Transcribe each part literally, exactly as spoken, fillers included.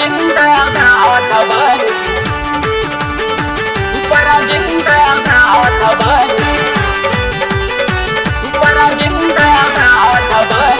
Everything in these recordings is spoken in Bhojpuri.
जिंदाबाद ऊपर जिंदाबाद ऊपर जिंदाबाद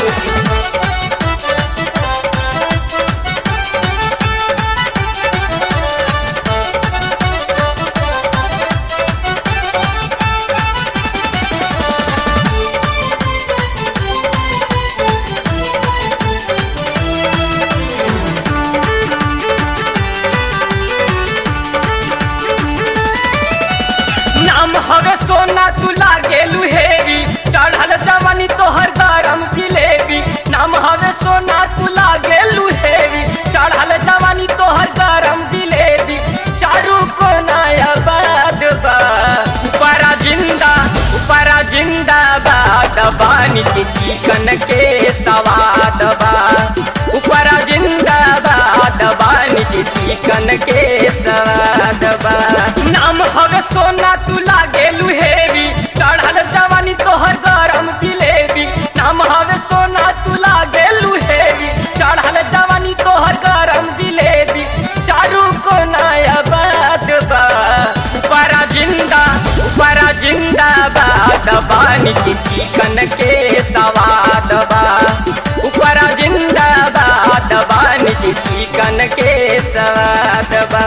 हवे सोना तू लागेलू हेवी चढ़ल जवानी तोहर गरम जिलेबी नाम हवे सोना तू लागेलू हेवी चढ़ल जवानी तोहर गरम जिलेबी चारू को नायाबाद बा ऊपरा जिंदा ऊपरा जिंदाबाद बा नीचे चिकन के सवाद बा ऊपरा जिंदाबाद बा नीचे चिकन के सवाद बा नाम हवे सोना तू लागेलू हेवी चढ़ल जवानी तोहर गरम जिलेबी नाम हवे सोना तू लागेलू हेवी चढ़ल जवानी तोहर गरम जिलेबी चारू को नायाबाद बा ऊपरा जिंदा ऊपरा जिंदाबाद बा नीचे चिकन के सवाद बा ऊपरा जिंदाबाद बा नीचे चिकन के सवाद बा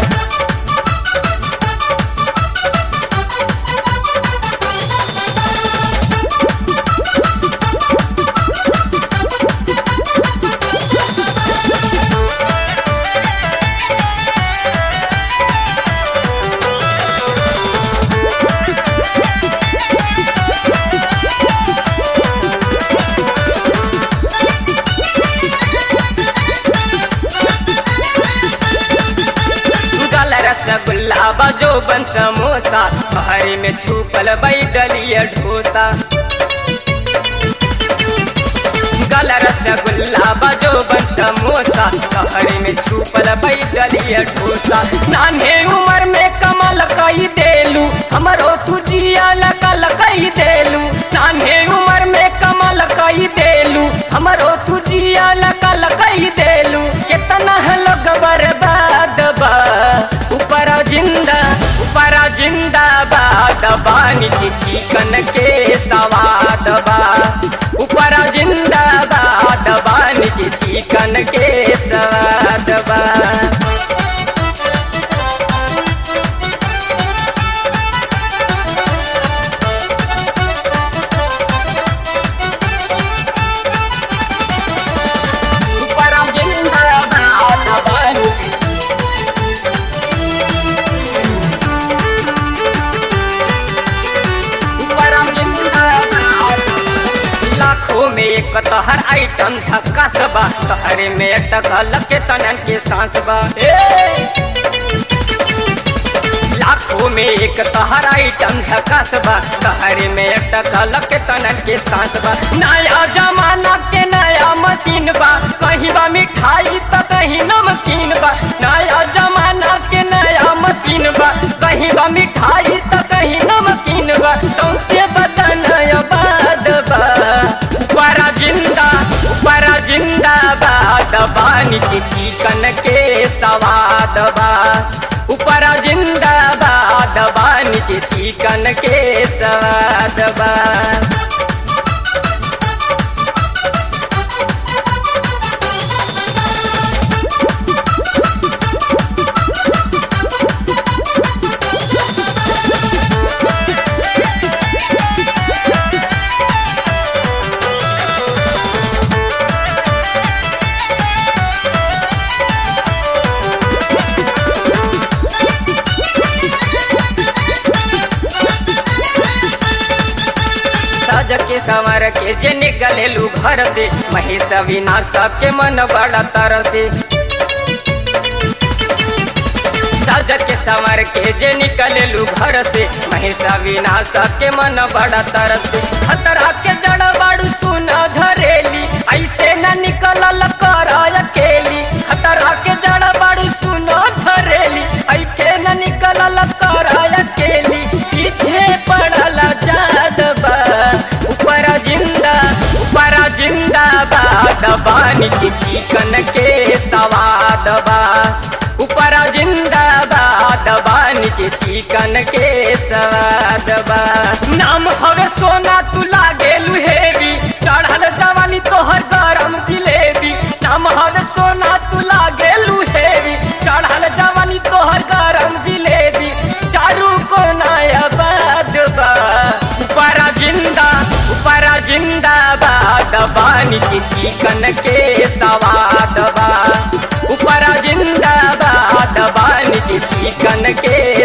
रसगुल्ला बजो बन समोसा हरे में छुपल बैडलिया ढोसा गल रसगुल्ला बजो बन समोसा हरे में छुपल बैडलिया ढोसा नान्हे उम्र में कमाल कई देलू हमरो तुझिया लगल कई देलू नान्हे उम्र में कमाल कई देलू हमरो तुझिया लगल कई देलू कितना लोग बर्बाद बा ऊपरा जिंदा ऊपरा जिंदाबाद बा नीचे चिकन के सवाद बा ऊपरा जिंदाबाद बा नीचे चिकन के सवाद बा में एक तोहर आइटम झक्कास बा तोहरे में टकल के तनन के सांस बा लाखों में एक तोहर आइटम झक्कास बा तोहरे में टकल के तनन के सांस बा नया जमाना के नया मशीन बा कहीं बा मिठाई तो कहीं नमकीन बा नया जमाना के नया मशीन बा कहीं बा मिठाई तो कहीं नमकीन बा सौंसे बदन आबाद बा ऊपरा जिंदा ऊपरा जिंदाबाद बा नीचे चिकन के सवाद बा ऊपरा जिंदाबाद बा नीचे चिकन के सवाद बा सज के संवर के जे निकलेलू घर से महेश विनाश के मन बड़ा तरसे सज के संवर के जे निकलेलू घर से महेश विनाश के मन बड़ा तरसे खतरा के जड़ बाड़ू सुना झरेली ऐसे न निकलल कर अकेली खतरा के जड़ बाड़ू सुना झरेली ऐसे न निकलल कर अकेली पीछे पड़ल जाद बा ऊपरा जिंदा ऊपरा जिंदाबाद बा नीचे चिकन के सवाद बा ऊपरा जिंदाबाद बा नीचे चिकन के स्वाद बा। नाम हवे सोना तू लागेलू हेवी चढ़ल जवानी तोहर गरम जिलेबी। नाम हवे सोना तू लागेलू हेवी चढ़ल जवानी तोहर गरम जिलेबी। चारू को नया बाद बा ऊपरा जिंदा ऊपरा जिंदाबाद बा नीचे चिकन के स्वाद बा ऊपरा जिंदाबाद बा नीचे चिकन के